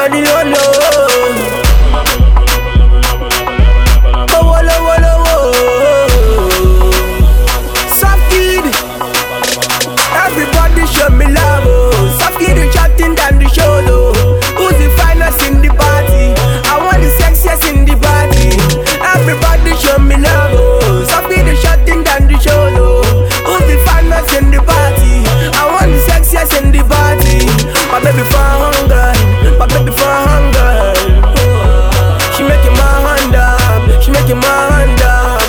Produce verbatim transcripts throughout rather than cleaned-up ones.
everybody don't know. Oh, wolo, wolo, wolo. Soft kid, everybody show me love. Oh. Soft kid is chatting down the shoulder. Who's the finest in the party? I want the sexiest in the party. Everybody show me love. Oh. Soft kid is chatting down the shoulder. Who's the finest in the party? I want the sexiest in the party. My baby for hunger, my baby for hunger. She making my hand up, she making my hand up.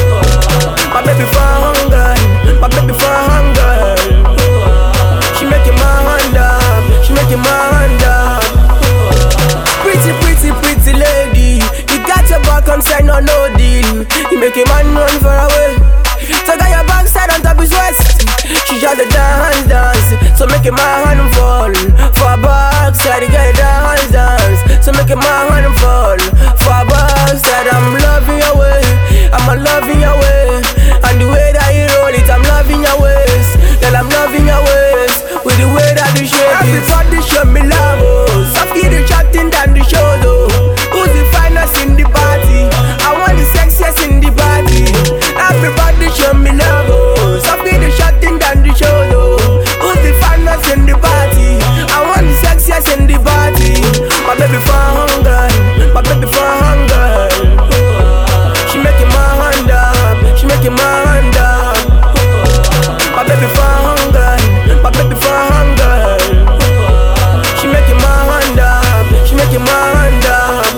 My baby for hunger, my baby for hunger. She making my hand up, she making my hand up. Pretty, pretty, pretty lady, you got your back on side, no no deal. You make a man run far away. So got your backside on top his waist. She just a dance, dance. So make it my hand fall. For backside, you got a dance, dance. So make it my hand fall. For backside, I'm loving your way. I'm a loving your way. And the way that you roll it, I'm loving your ways. Girl, I'm loving your ways. With the way that you shake it. Everybody show me love. Oh. Soft kid is chatting down the shoulder. Who's the finest in the party? I want the sexiest in the party. Everybody show me love. Oh. Soft kid is chatting down the shoulder. Who's the finest in the party? I want the sexiest in the party. My baby for hunger, my baby for hunger. She making my hand up, she making my hand up. My baby for hunger, my baby for hunger. She making my hand up, she making my hand up.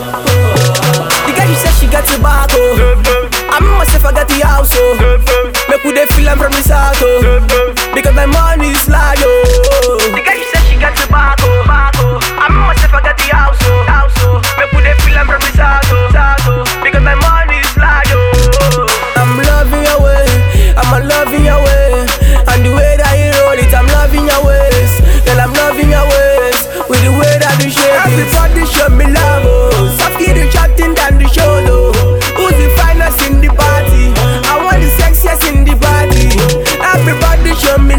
The girl she said she got tobacco. I mean myself I got the house oh. Make we dey feel I'm from the south oh. Because my money is large oh. The girl she said she got tobacco. I mean myself I got the house oh. Make we dey feel I'm from the south oh. Because my money is large oh. I'm loving your way, I'm a loving your way. And the way that you roll it, I'm loving your ways. Girl, I'm loving your ways. With the way that you shake it. Everybody show me love oh. Soft kid is chatting down the shoulder. Who's the finest in the party? I want the sexiest in the party. Everybody show me